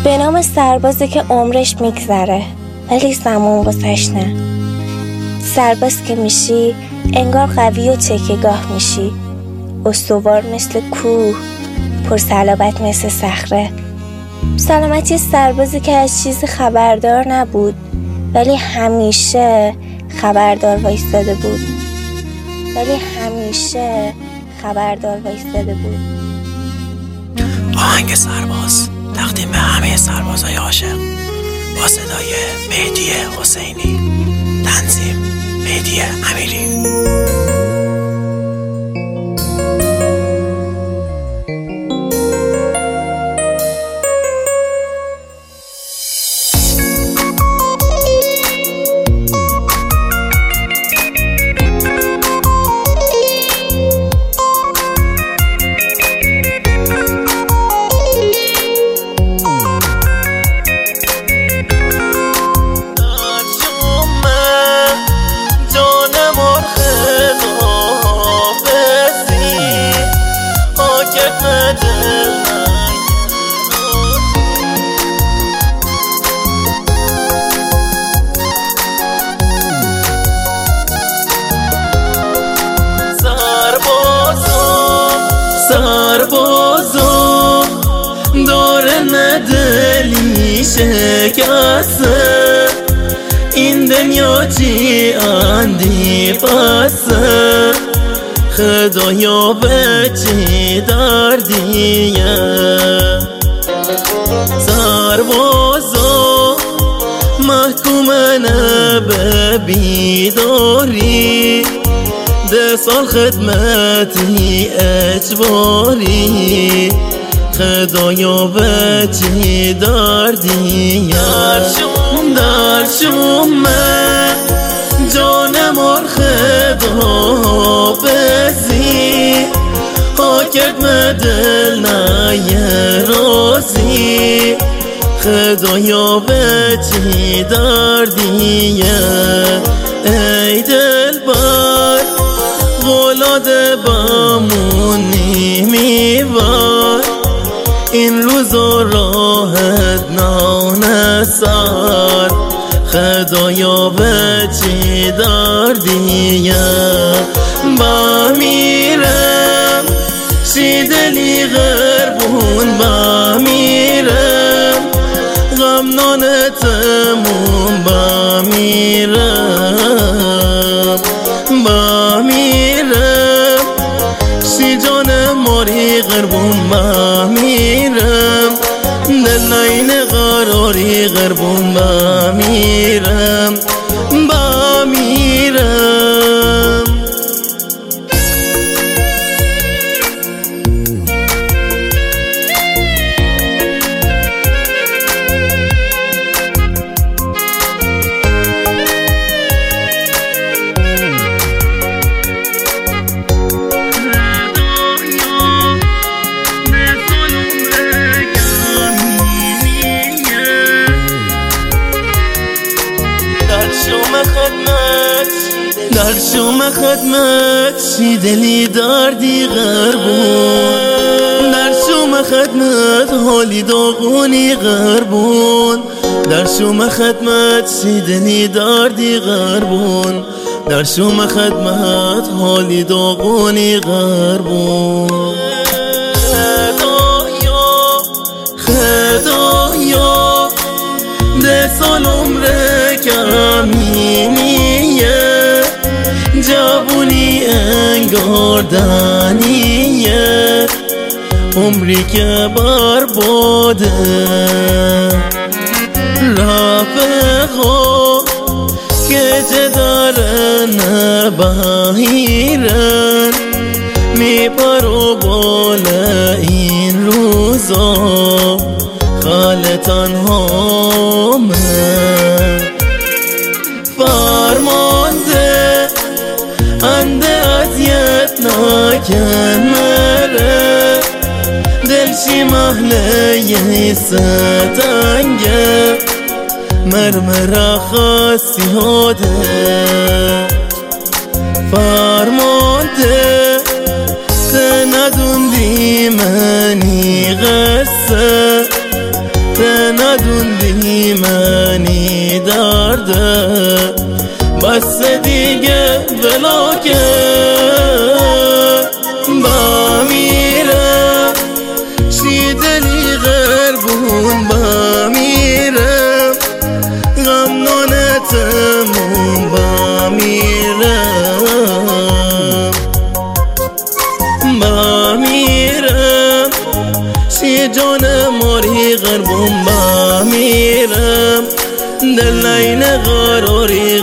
به نام سربازی که عمرش میگذره ولی زمان واسش نه. سرباز که میشی انگار قوی و تکیه‌گاه میشی، استوار مثل کوه، پرصلابت مثل صخره. سلامتی سربازی که از چیزی خبردار نبود ولی همیشه خبردار وایستاده بود. آهنگ سرباز تقدیم به همه سربازای عاشق با صدای مهدی حسینی، تنظیم مهدی امیری. سربازو داره ندلی شکسته، این دنیا چی اندی پسه، خدایا به چی دردیه. سربازو محکومنه به بیداری، 10 سال خدمتی اجباری، خدایا به چی دردی. در شومه جانمار خدا بزی، حاکت مدل نیه رازی، خدایا به چی دردی. ای دلبر غلاده بامونی میبر، این روزا راحت نانسار، خدایا به چی دردیه. با میرم شیدلی غربون، با میرم غم نانتمون، با میرم شی جان ماری غربون، با میرم دل نین قراری غربون، با میرم در شوم خدمت شی دلی دردی غربون، در شوم خدمت حالی داغونی غربون، در شوم خدمت شی دلی دردی غربون، در شوم خدمت حالی داغونی غربون. خدایا 10 سال عمره کمینیه، جوونی انگاردنیه، عمری که برباده. رفقا که چه دارن بهیرن، میپرو بالا این روزا، خاله تنهامه. فرمانده انده اذیت نکن مره، دلشی محله ستنگه، مرمره خاصی هاده. فرمانده ندوندی منی غصه، بس دیگه بلاکه با میرم شیدلی غربون با میرم غمنانتمون با میرم با میرم شی جان ماری غربون با میرم دل این قراری